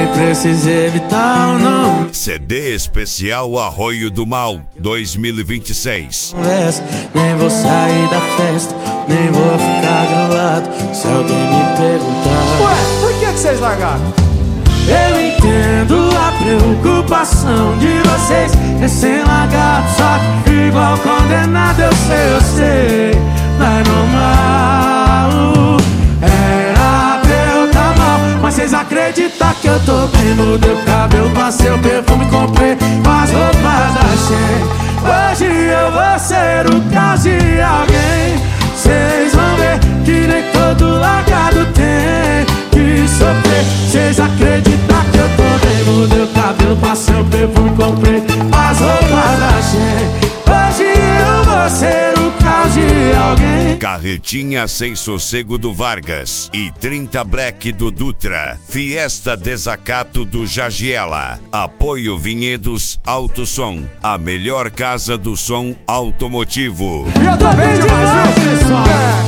nem precisa evitar o nome. CD especial Arroio do Mal 2026. Nem vou sair da festa, nem vou ficar grilado se alguém me perguntar. Ué, por que vocês largaram? Eu entendo a preocupação de vocês, recém-largado, só que igual condenado. Eu sei, não é normal. Era pra eu tá mal, mas vocês acreditam que eu tô bem? Mudei o cabelo, passei o perfume, comprei as roupas da Shein. Hoje eu vou ser o caso de alguém. Vocês vão ver que nem todo largado tem que sofrer. Vocês acreditam que eu tô bem? Mudei o cabelo, passei o perfume, comprei as roupas da Shein. Hoje eu vou ser o caso de alguém. Carretinha Sem Sossego do Vargas e 30 Black do Dutra. Fiesta Desacato do Jagiela. Apoio Vinhedos Alto Som, a melhor casa do som automotivo. E eu tô bem demais, pessoal.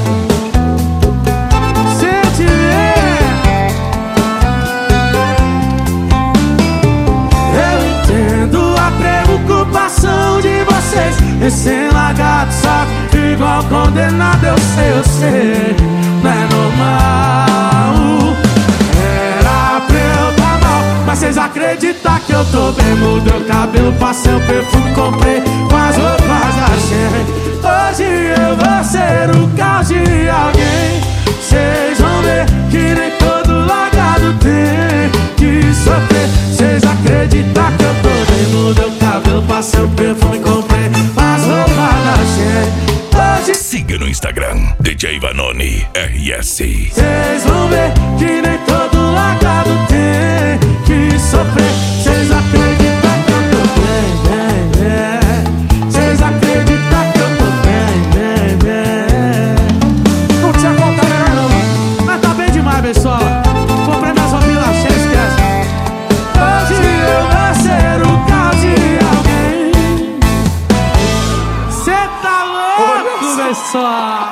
De vocês, recém-largado, só que igual condenado. Eu sei, não é normal. Era pra eu tá mal, mas vocês acreditam que eu tô bem? Mudei o cabelo, passei o perfume, comprei as roupas da Shein. Hoje eu vou ser o caso de alguém. Vocês vão ver que nem todo largado tem que sofrer. Vocês acreditam que eu tô bem? Mudei o cabelo, passei o perfume, comprei as roupas da Shein. Hoje siga no Instagram DJ Vanoni RS. vocês vão ver que nem todo largado tem que sofrer. Vocês acreditam que eu tô bem, bem, bem. Vocês acreditam que eu tô bem, bem, bem. Não tinha conta melhor não. Mas tá bem demais, pessoal. Comprei minhas roupinhas lá, cheia, esquece. Hoje eu vou ser o caso de alguém. Cê tá louco, pessoal.